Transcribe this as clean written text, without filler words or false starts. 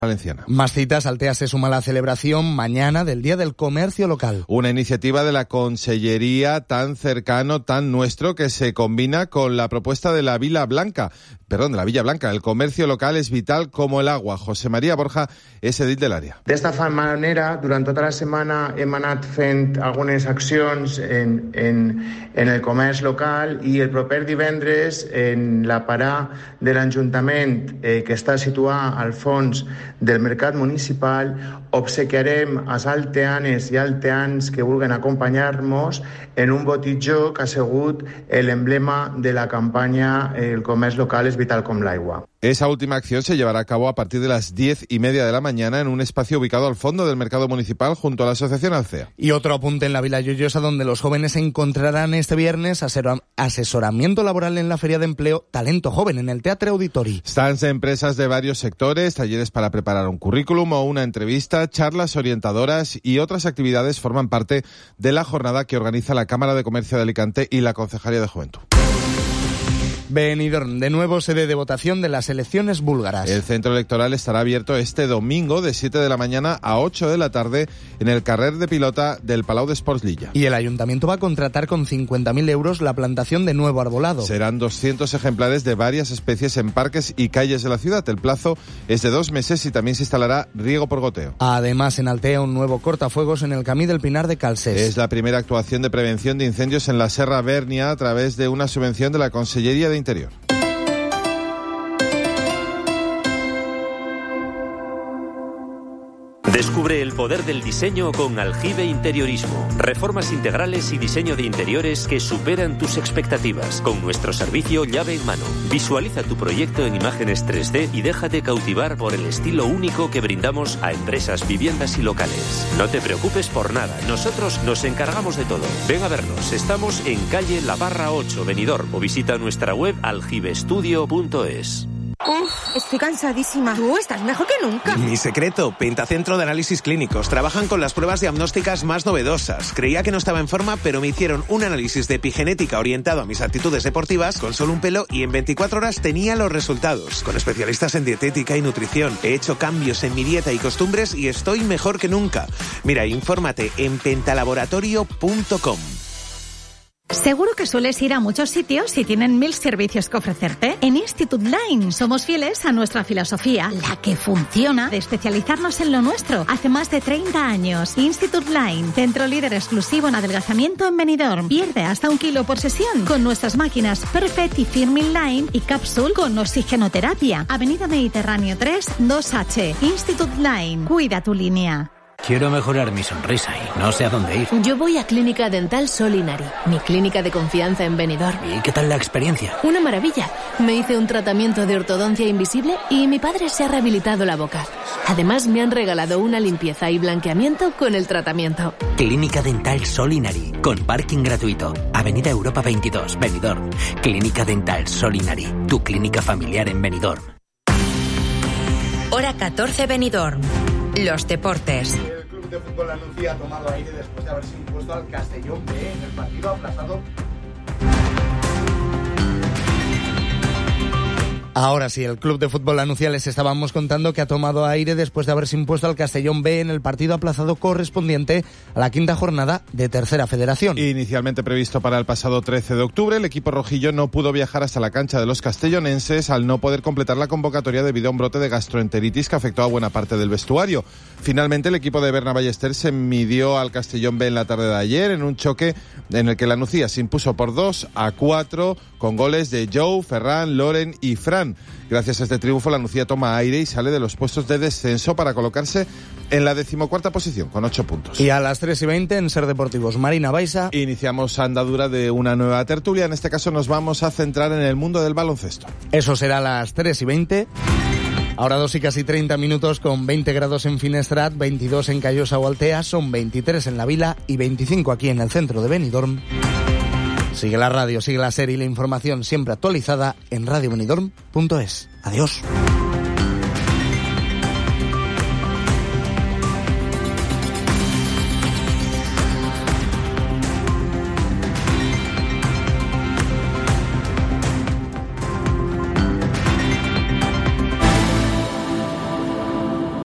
Valenciana. Más citas, Altea se suma a la celebración mañana del Día del Comercio Local. Una iniciativa de la Consellería tan cercano, tan nuestro, que se combina con la propuesta de la Villa Blanca. El comercio local és vital com el agua. José María Borja és edil de l'àrea. D'esta manera, durant tota la setmana hem anat fent algunes accions en el comerç local i el proper divendres en la parà de l'Ajuntament que està situada al fons del Mercat Municipal obsequiarem als alteanes i alteans que vulguen acompanyar-nos en un botijó que ha sigut l'emblema de la campanya El comerç local és vital com l'aigua. Esa última acción se llevará a cabo a partir de las 10:30 de la mañana en un espacio ubicado al fondo del mercado municipal junto a la asociación Alcea. Y otro apunte en la Vila Lloyosa, donde los jóvenes encontrarán este viernes asesoramiento laboral en la Feria de Empleo Talento Joven en el Teatre Auditori. Stands de empresas de varios sectores, talleres para preparar un currículum o una entrevista, charlas orientadoras y otras actividades forman parte de la jornada que organiza la Cámara de Comercio de Alicante y la Concejalía de Juventud. Benidorm, de nuevo sede de votación de las elecciones búlgaras. El centro electoral estará abierto este domingo de 7 de la mañana a 8 de la tarde en el carrer de pilota del Palau d'Esports Lilla. Y el ayuntamiento va a contratar con 50.000 euros la plantación de nuevo arbolado. Serán 200 ejemplares de varias especies en parques y calles de la ciudad. El plazo es de 2 meses y también se instalará riego por goteo. Además, en Altea, un nuevo cortafuegos en el Camí del Pinar de Calsés. Es la primera actuación de prevención de incendios en la Serra Bernia a través de una subvención de la Consellería de Interior. Descubre el poder del diseño con Aljibe Interiorismo. Reformas integrales y diseño de interiores que superan tus expectativas. Con nuestro servicio llave en mano. Visualiza tu proyecto en imágenes 3D y déjate cautivar por el estilo único que brindamos a empresas, viviendas y locales. No te preocupes por nada. Nosotros nos encargamos de todo. Ven a vernos. Estamos en calle La Barra 8, Benidorm, o visita nuestra web aljibestudio.es. Estoy cansadísima. Tú estás mejor que nunca. Mi secreto, Pentacentro de Análisis Clínicos. Trabajan con las pruebas diagnósticas más novedosas. Creía que no estaba en forma, pero me hicieron un análisis de epigenética orientado a mis actitudes deportivas con solo un pelo y en 24 horas tenía los resultados. Con especialistas en dietética y nutrición. He hecho cambios en mi dieta y costumbres y estoy mejor que nunca. Mira, infórmate en pentalaboratorio.com. Seguro que sueles ir a muchos sitios y tienen 1000 servicios que ofrecerte. En Institute Line somos fieles a nuestra filosofía, la que funciona, de especializarnos en lo nuestro. Hace más de 30 años. Institute Line, centro líder exclusivo en adelgazamiento en Benidorm. Pierde hasta 1 kilo por sesión con nuestras máquinas Perfect y Firmin Line y Capsule con oxigenoterapia. Avenida Mediterráneo 3, 2H. Institute Line. Cuida tu línea. Quiero mejorar mi sonrisa y no sé a dónde ir. Yo voy a Clínica Dental Solinari, mi clínica de confianza en Benidorm. ¿Y qué tal la experiencia? Una maravilla. Me hice un tratamiento de ortodoncia invisible y mi padre se ha rehabilitado la boca. Además, me han regalado una limpieza y blanqueamiento con el tratamiento. Clínica Dental Solinari, con parking gratuito. Avenida Europa 22, Benidorm. Clínica Dental Solinari, tu clínica familiar en Benidorm. Hora 14, Benidorm. Los deportes. El Club de Fútbol Anuncia ha tomado aire después de haberse impuesto al Castellón B en el partido aplazado. Ahora sí, el Club de Fútbol Anuncia, les estábamos contando que ha tomado aire después de haberse impuesto al Castellón B en el partido aplazado correspondiente a la 5ª jornada de Tercera Federación. Inicialmente previsto para el pasado 13 de octubre, el equipo rojillo no pudo viajar hasta la cancha de los castellonenses al no poder completar la convocatoria debido a un brote de gastroenteritis que afectó a buena parte del vestuario. Finalmente, el equipo de Berna Ballester se midió al Castellón B en la tarde de ayer en un choque en el que la Nucía se impuso por 2-4 con goles de Joe, Ferran, Loren y Fran. Gracias a este triunfo, la Nucía toma aire y sale de los puestos de descenso para colocarse en la 14ª posición con 8 puntos. Y a las 3:20 en Ser Deportivos Marina Baixa iniciamos andadura de una nueva tertulia. En este caso nos vamos a centrar en el mundo del baloncesto. Eso será a las 3:20. Ahora 2 y casi 30 minutos con 20 grados en Finestrat, 22 en Callosa o Altea, son 23 en la Vila y 25 aquí en el centro de Benidorm. Sigue la radio, sigue la serie y la información siempre actualizada en radiobenidorm.es. Adiós.